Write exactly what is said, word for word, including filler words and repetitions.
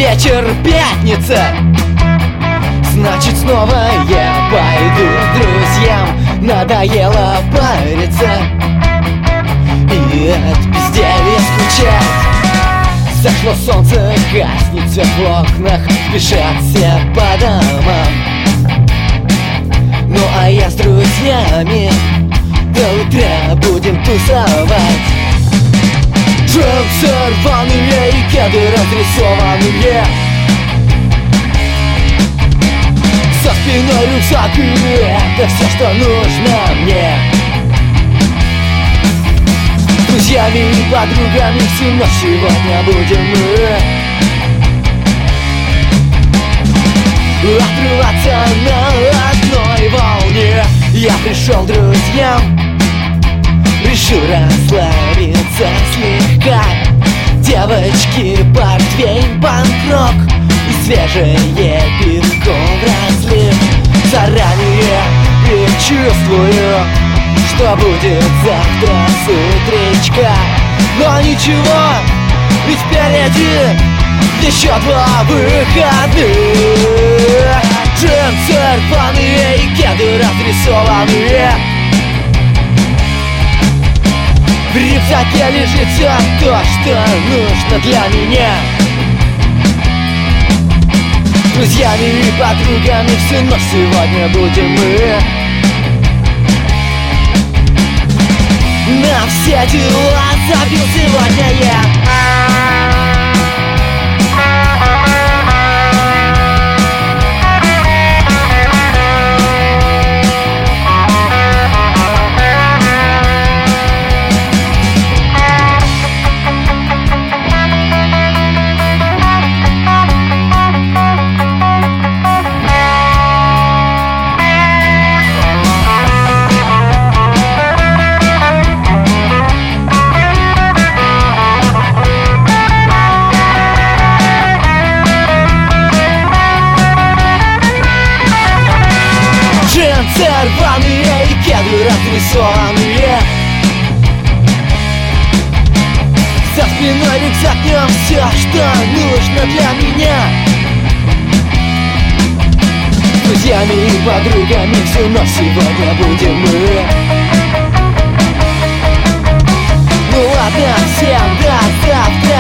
вечер, пятница, значит снова я пойду к друзьям. Надоело париться и от безделья скучать. Зашло солнце, гаснет свет в окнах, спешат все по домам. Ну а я с друзьями до утра будем тусовать. Джинсы рваные и кеды разрисованные, за спиной рюкзак, и это все, что нужно мне. С друзьями и подругами всю ночь сегодня будем мы отрываться на одной волне. Я пришел к друзьям, решил расслабиться слегка. Девочки, портвейн, панк-рок и свежее пивко в разлив. Заранее предчувствую, что будет завтра с утречка. Но ничего, ведь впереди еще два выходных. Джинсы рваные и кеды разрисованные, в рюкзаке лежит все то, что нужно для меня. С друзьями и подругами всю ночь сегодня будем мы на все дела забил сегодня я. Джинсы рваные и кеды разрисованные, за спиной рюкзак, в нем все, что нужно для меня. С друзьями и подругами всю ночь сегодня будем мы. Ну ладно, всем до завтра.